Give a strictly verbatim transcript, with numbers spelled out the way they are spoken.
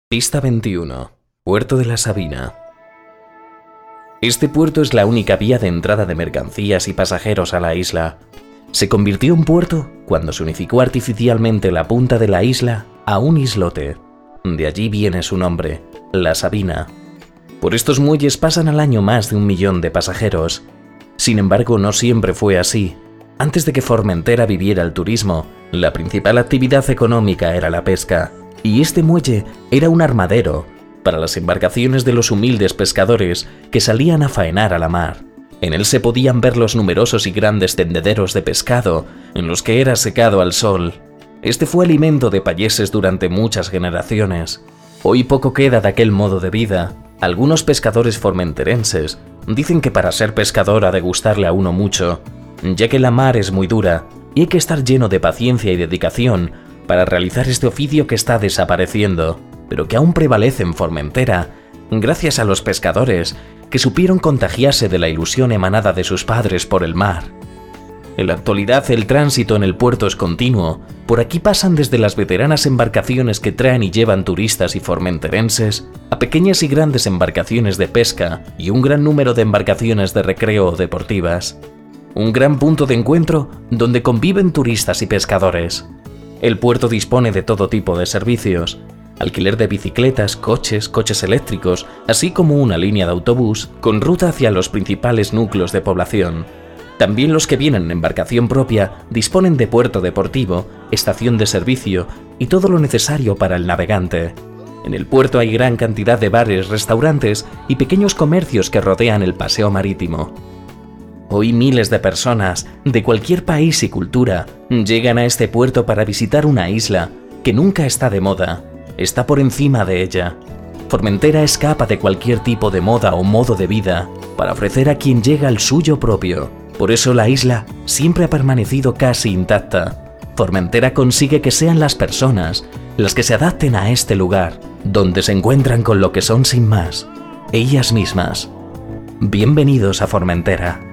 Pista veintiuno. Puerto de la Sabina. Este puerto es la única vía de entrada de mercancías y pasajeros a la isla. Se convirtió en puerto cuando se unificó artificialmente la punta de la isla a un islote. De allí viene su nombre, La Sabina. Por estos muelles pasan al año más de un millón de pasajeros. Sin embargo, no siempre fue así. Antes de que Formentera viviera el turismo, la principal actividad económica era la pesca. Y este muelle era un armadero para las embarcaciones de los humildes pescadores que salían a faenar a la mar. En él se podían ver los numerosos y grandes tendederos de pescado en los que era secado al sol. Este fue alimento de payeses durante muchas generaciones. Hoy poco queda de aquel modo de vida. Algunos pescadores formenterenses dicen que para ser pescador ha de gustarle a uno mucho, ya que la mar es muy dura y hay que estar lleno de paciencia y dedicación para realizar este oficio que está desapareciendo, pero que aún prevalece en Formentera, gracias a los pescadores que supieron contagiarse de la ilusión emanada de sus padres por el mar. En la actualidad el tránsito en el puerto es continuo. Por aquí pasan desde las veteranas embarcaciones que traen y llevan turistas y formenterenses a pequeñas y grandes embarcaciones de pesca y un gran número de embarcaciones de recreo o deportivas. Un gran punto de encuentro donde conviven turistas y pescadores. El puerto dispone de todo tipo de servicios: alquiler de bicicletas, coches, coches eléctricos, así como una línea de autobús con ruta hacia los principales núcleos de población. También los que vienen en embarcación propia disponen de puerto deportivo, estación de servicio y todo lo necesario para el navegante. En el puerto hay gran cantidad de bares, restaurantes y pequeños comercios que rodean el paseo marítimo. Hoy miles de personas, de cualquier país y cultura, llegan a este puerto para visitar una isla que nunca está de moda, está por encima de ella. Formentera escapa de cualquier tipo de moda o modo de vida para ofrecer a quien llega el suyo propio. Por eso la isla siempre ha permanecido casi intacta. Formentera consigue que sean las personas las que se adapten a este lugar, donde se encuentran con lo que son sin más, ellas mismas. Bienvenidos a Formentera.